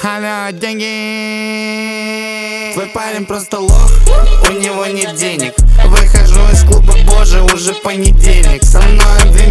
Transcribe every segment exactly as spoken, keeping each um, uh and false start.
Халя, деньги. Твой парень просто лох, у него нет денег. Выхожу из клуба, боже, уже понедельник. Со мной две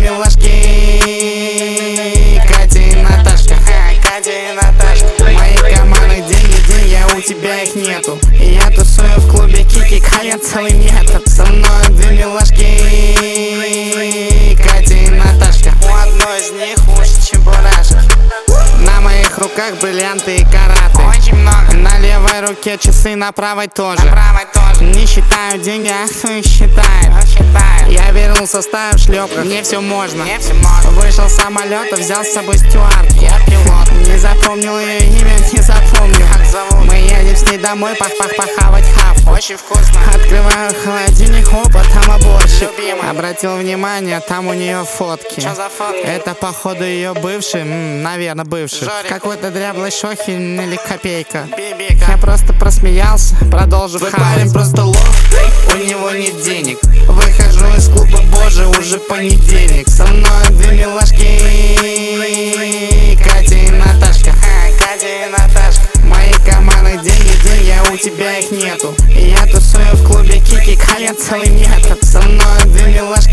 милашки, Катя и Наташка. Катя и Наташка. Мои команды деньги, деньги, а у тебя их нету. И я тусую в клубе Кики, колен целый метр. Со мной две милашки, Катя и Наташка. У одной из них уши чебурашки. На моих руках бриллианты и караты. Очень много. На левой руке часы, на правой тоже. На правой тоже. Не считаю деньги, а кто их считает? считает. Я вернулся, стаю в шлепках. Мне все можно. Мне все можно. Вышел с самолета, взял с собой стюард. Я пилот. Не запомнил ее имя, не запомнил. Как зовут? Мы едем с ней домой, пах-пах похавать хав. Очень вкусно. Открываю холодильник, опа, там оборщик. Любимый. Обратил внимание, там у нее фотки. Что за фотки? Это походу ее бывший, м, наверное бывший. Какой-то дряблый Шохин или Копейка. Бибика. Я просто просмеялся, продолжив хавать. Парень просто лох, у него нет денег. Выхожу из клуба, боже, уже понедельник. Со мной две милашки, Катя и Наташка. Катя и Наташка. Мои команды деньги, деньги, а у тебя их нету. И я тусую в клубе Кики, колен целый метр. Со мной две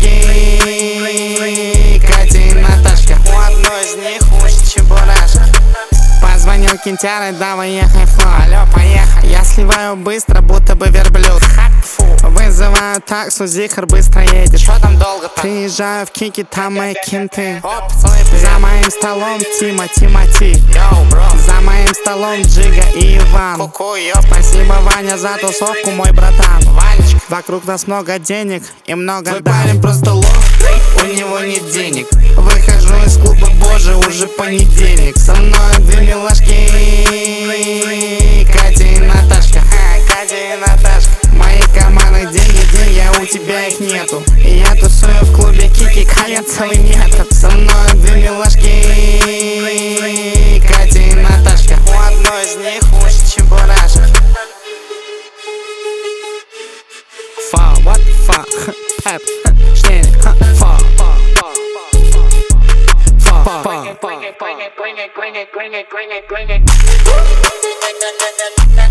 милашки, Катя и Наташка. У одной из них уши чебурашки. Позвонил Кентяр и давай ехай флот. Алло, поехали. Я сливаю быстро, будто бы верблюд. Фу. Вызываю таксу, зихар, быстро едешь. Что там долго-то? Приезжаю в Кики, там мои кенты. Оп, за моим столом Тима, Тимати. Йоу, бро. За моим столом Джига и Иван. Ку-ку, спасибо, Ваня, за тусовку, мой братан. Ванечка. Вокруг нас много денег и много. Твой парень просто лох, у него нет денег. Выхожу из клуба, боже, уже понедельник. Со мной две милашки, Катя и Наташка. Катя и Наташка. Мои команды деньги, деньги, а у тебя их нету. И я тусую в клубе Кики, колен целый метр. Со мной две милашки, Катя и Наташка. У одной из них уши чебурашки. Фа, what the fuck? Пеп, штейн, фа. Bring it, bring it, bring it, bring it, bring it, bring it, bring it, bring it.